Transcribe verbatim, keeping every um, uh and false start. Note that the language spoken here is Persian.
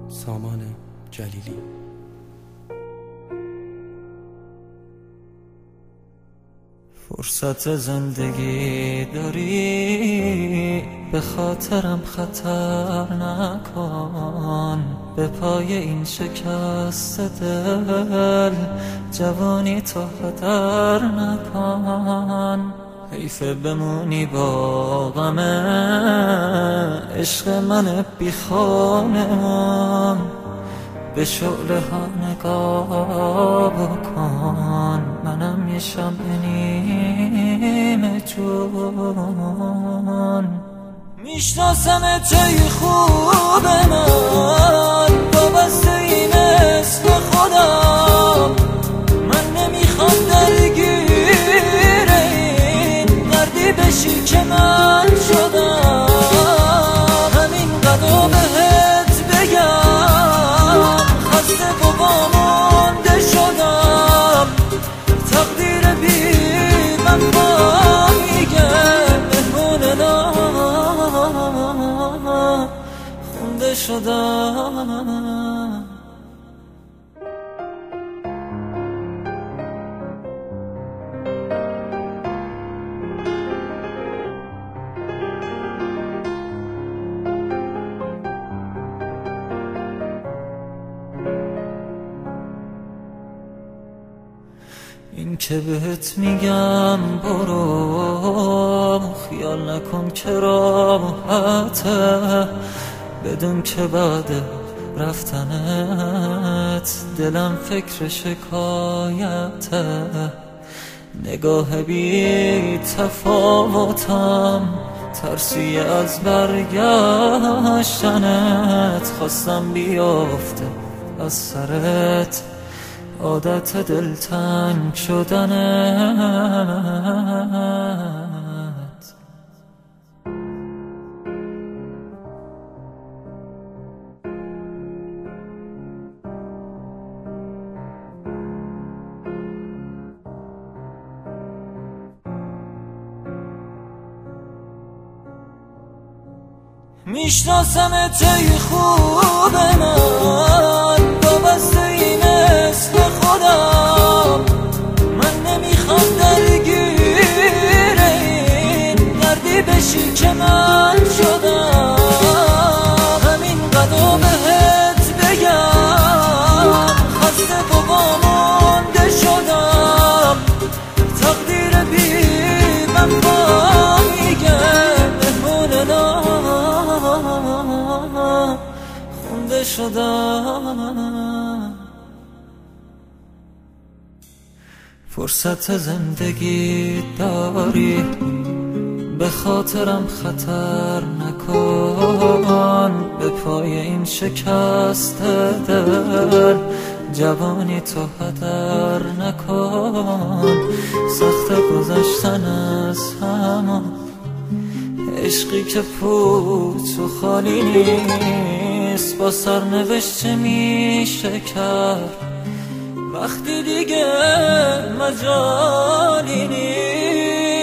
سامان جلیلی. فرصت زندگی داری، به خاطرم خطر نکن. به پای این شکست دل جوانی تو هدر نکن. حیفه بمونی با غم عشق من بی خانمان. به شعله ها نگاه بکن، منم یه شمع نیمه جون. میشناسم توی خوب من، وابسته این اسم خودم. من نمیخوام درگیر این دردی بشی که من شدم. همین قدر بهت بگم، خسته و وامونده شدم. تقدیر بی وفا میگه مهمون ناخونده شدم. این که بهت میگم برو، خیال نکن که راحته. بدون که بعد رفتنت دلم فکر شکایته. نگاه بی تفاوتم، ترسی از برگشتنت. خواستم بیافته از سرت عادت دلتنگ شدنت. میشناسم توی خوب من، وابسته این اسم خودم. من نمیخوام درگیر این دردی بشی که من شدم. همین قدر بهت بگم، خسته و وامونده شدم. تقدیر بی وفا میگه مهمون ناخونده شدم. فرصت زندگی داری، به خاطرم خطر نکن. به پای این شکست دل جوانی تو هدر نکن. سخت گذشتن از همان عشقی که پوچ و خالی نیست. با سرنوشت میشه کرد وقتی دیگه مجالی نیست.